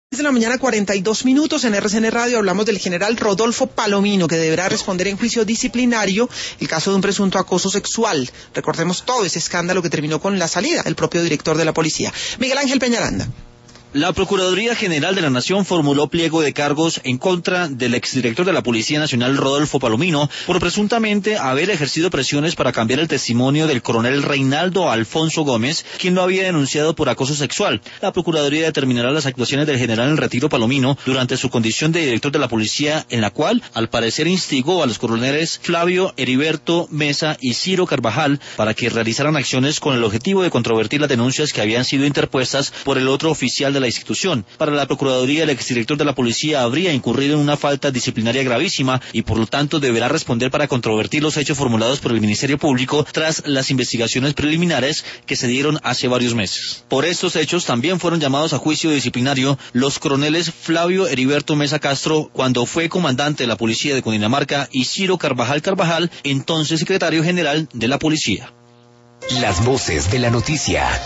De la mañana, 42 minutos. En RCN Radio hablamos del general Rodolfo Palomino, que deberá responder en juicio disciplinario el caso de un presunto acoso sexual. Recordemos todo ese escándalo que terminó con la salida del propio director de la policía. Miguel Ángel Peñaranda. La Procuraduría General de la Nación formuló pliego de cargos en contra del exdirector de la Policía Nacional, Rodolfo Palomino, por presuntamente haber ejercido presiones para cambiar el testimonio del coronel Reinaldo Alfonso Gómez, quien lo había denunciado por acoso sexual. La Procuraduría determinará las actuaciones del general en retiro Palomino durante su condición de director de la Policía, en la cual, al parecer, instigó a los coroneles Flavio Heriberto Mesa y Ciro Carvajal para que realizaran acciones con el objetivo de controvertir las denuncias que habían sido interpuestas por el otro oficial de la institución. Para la Procuraduría, el exdirector de la Policía habría incurrido en una falta disciplinaria gravísima y por lo tanto deberá responder para controvertir los hechos formulados por el Ministerio Público tras las investigaciones preliminares que se dieron hace varios meses. Por estos hechos también fueron llamados a juicio disciplinario los coroneles Flavio Heriberto Mesa Castro, cuando fue comandante de la Policía de Cundinamarca, y Ciro Carvajal, entonces secretario general de la Policía. Las voces de la noticia.